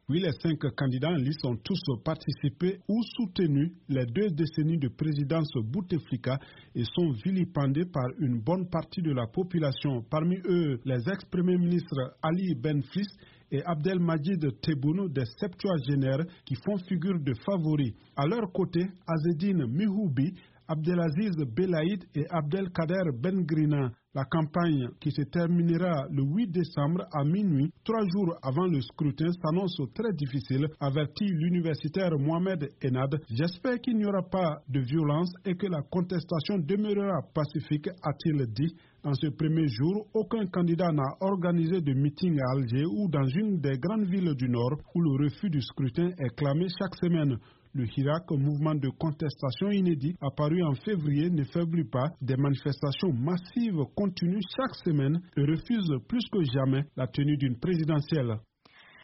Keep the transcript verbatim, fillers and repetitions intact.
Oui, les cinq candidats en lice ont tous participé ou soutenu les deux décennies de présidence Bouteflika et sont vilipendés par une bonne partie de la population. Parmi eux, les ex-premiers ministres Ali Benflis et Abdelmadjid Tebboune, des septuagénaires qui font figure de favoris. À leur côté, Azzedine Mihoubi, Abdelaziz Belaïd et Abdelkader Bengrina. La campagne, qui se terminera le huit décembre à minuit, trois jours avant le scrutin, s'annonce très difficile, avertit l'universitaire Mohamed Enad. J'espère qu'il n'y aura pas de violence et que la contestation demeurera pacifique, a-t-il dit. En ce premier jour, aucun candidat n'a organisé de meeting à Alger ou dans une des grandes villes du Nord où le refus du scrutin est clamé chaque semaine. Le Hirak, mouvement de contestation inédit, apparu en février, ne faiblit pas. Des manifestations massives continuent chaque semaine et refusent plus que jamais la tenue d'une présidentielle.